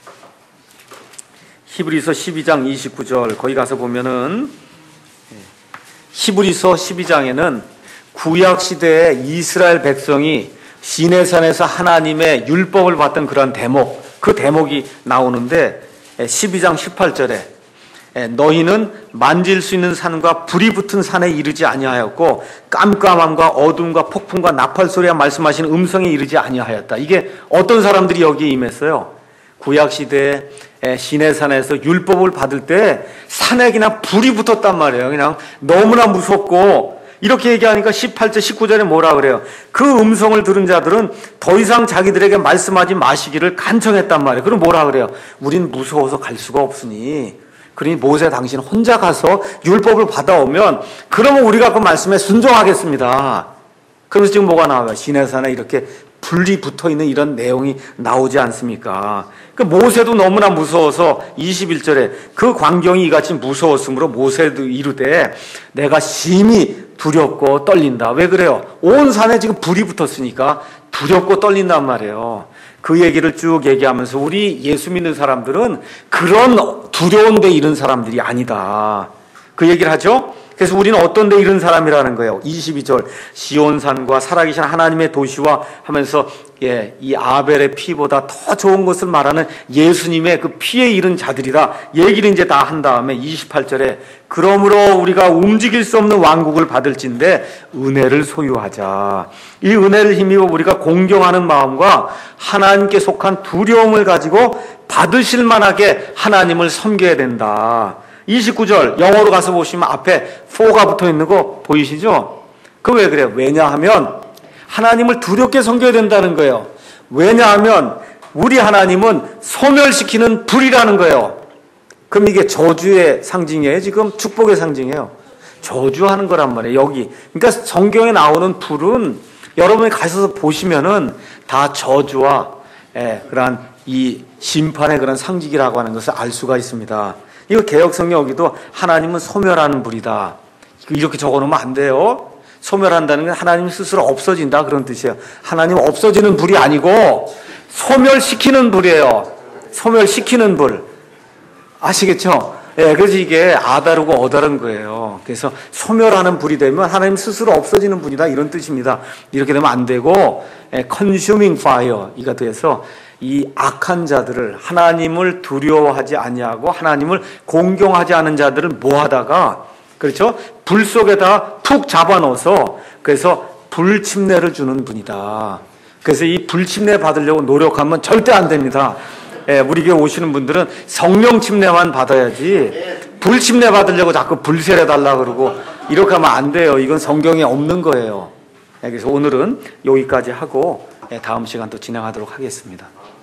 Speaker 1: 히브리서 십이 장 이십구 절 거기 가서 보면은 히브리서 십이 장에는 구약 시대에 이스라엘 백성이 시내산에서 하나님의 율법을 받던 그런 대목, 그 대목이 나오는데 십이 장 십팔 절에 너희는 만질 수 있는 산과 불이 붙은 산에 이르지 아니하였고 깜깜함과 어둠과 폭풍과 나팔 소리와 말씀하시는 음성에 이르지 아니하였다. 이게 어떤 사람들이 여기에 임했어요? 구약 시대에 시내산에서 율법을 받을 때 산에 그냥 불이 붙었단 말이에요. 그냥 너무나 무섭고, 이렇게 얘기하니까 십팔 절 십구 절에 뭐라 그래요? 그 음성을 들은 자들은 더 이상 자기들에게 말씀하지 마시기를 간청했단 말이에요. 그럼 뭐라 그래요? 우린 무서워서 갈 수가 없으니, 그러니 모세 당신 혼자 가서 율법을 받아오면 그러면 우리가 그 말씀에 순종하겠습니다. 그래서 지금 뭐가 나와요? 시내산에 이렇게 불이 붙어있는 이런 내용이 나오지 않습니까? 그 모세도 너무나 무서워서 이십일 절에 그 광경이 이같이 무서웠으므로 모세도 이르되 내가 심히 두렵고 떨린다. 왜 그래요? 온 산에 지금 불이 붙었으니까 두렵고 떨린단 말이에요. 그 얘기를 쭉 얘기하면서 우리 예수 믿는 사람들은 그런 두려운 데 이른 사람들이 아니다. 그 얘기를 하죠. 그래서 우리는 어떤 데 이른 사람이라는 거예요. 이십이 절 시온산과 살아계신 하나님의 도시와 하면서 예, 이 아벨의 피보다 더 좋은 것을 말하는 예수님의 그 피에 이른 자들이다 얘기를 이제 다 한 다음에 이십팔 절에 그러므로 우리가 움직일 수 없는 왕국을 받을진대 은혜를 소유하자. 이 은혜를 힘입어 우리가 공경하는 마음과 하나님께 속한 두려움을 가지고 받으실 만하게 하나님을 섬겨야 된다. 이십구 절 영어로 가서 보시면 앞에 for가 붙어 있는 거 보이시죠? 그 왜 그래요? 왜냐하면 하나님을 두렵게 섬겨야 된다는 거예요. 왜냐하면 우리 하나님은 소멸시키는 불이라는 거예요. 그럼 이게 저주의 상징이에요? 지금 축복의 상징이에요. 저주하는 거란 말이에요. 여기. 그러니까 성경에 나오는 불은 여러분이 가셔서 보시면은 다 저주와 예, 그런 이 심판의 그런 상징이라고 하는 것을 알 수가 있습니다. 이거 개역성경 여기도 하나님은 소멸하는 불이다. 이렇게 적어놓으면 안 돼요. 소멸한다는 건 하나님 스스로 없어진다 그런 뜻이에요. 하나님 없어지는 불이 아니고 소멸시키는 불이에요. 소멸시키는 불. 아시겠죠? 예, 그래서 이게 아다르고 어다른 거예요. 그래서 소멸하는 불이 되면 하나님 스스로 없어지는 분이다 이런 뜻입니다. 이렇게 되면 안 되고 예, consuming fire 이가 돼서 이 악한 자들을, 하나님을 두려워하지 아니하고 하나님을 공경하지 않은 자들을 모아다가, 그렇죠? 불 속에다 푹 잡아넣어서 그래서 불침례를 주는 분이다. 그래서 이 불침례 받으려고 노력하면 절대 안 됩니다. 예, 우리 교회 오시는 분들은 성령 침례만 받아야지 불침례 받으려고 자꾸 불세례 달라 그러고 이렇게 하면 안 돼요. 이건 성경에 없는 거예요. 예, 그래서 오늘은 여기까지 하고 예, 다음 시간 또 진행하도록 하겠습니다.